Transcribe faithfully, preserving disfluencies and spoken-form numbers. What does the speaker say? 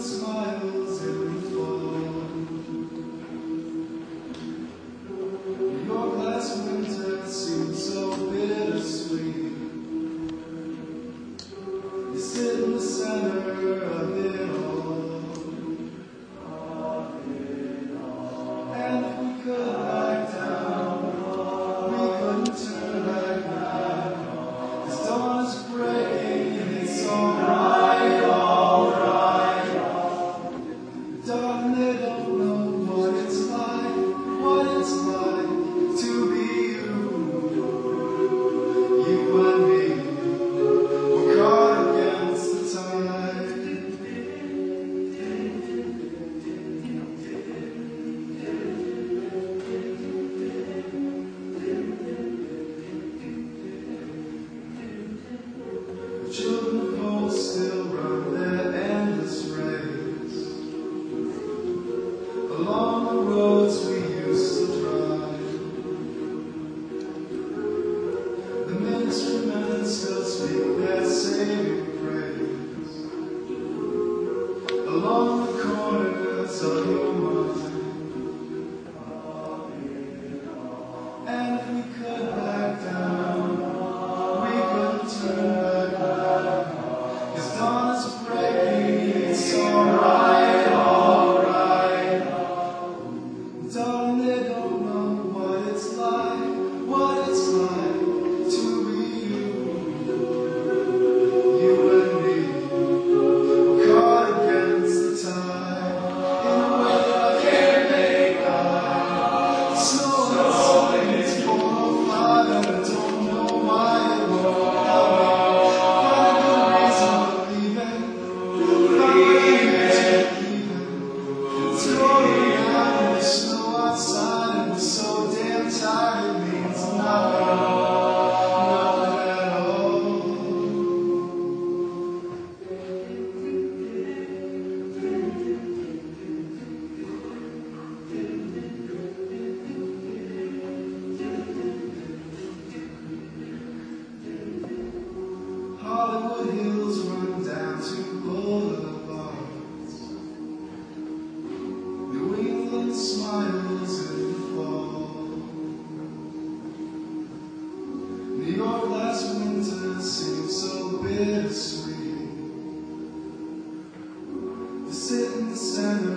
smiles in the fall. New York last winter seemed so bittersweet. You sit in the center of it all. And if we could back down, we couldn't turn back now. This dawn is breaking and it's alright, alright. Darling, they don't know what it's like, what it's like to be you. You and me, we're caught against the tide. The children of hope still run their endless race along the roads we used to drive. The ministry men still speak their saving praise along the corners of your mind. And if we could back down, we couldn't turn back now. 'Cause dawn is breaking, it's alright, alright. Darling, they don't know what it's like, what it's like to be you. You and me, we're caught against the tide in a way that I can't make out. Snow and it's four oh five and I don't know why it won't help me. Find a good reason to leave it. Find a reason to keep it. It's going out in the snow outside and we're so damn tired it means nothing, nothing at all. Hollywood hills run down to boulevards. New England smiles in the fall. New York last winter seemed so bittersweet. You sit in the center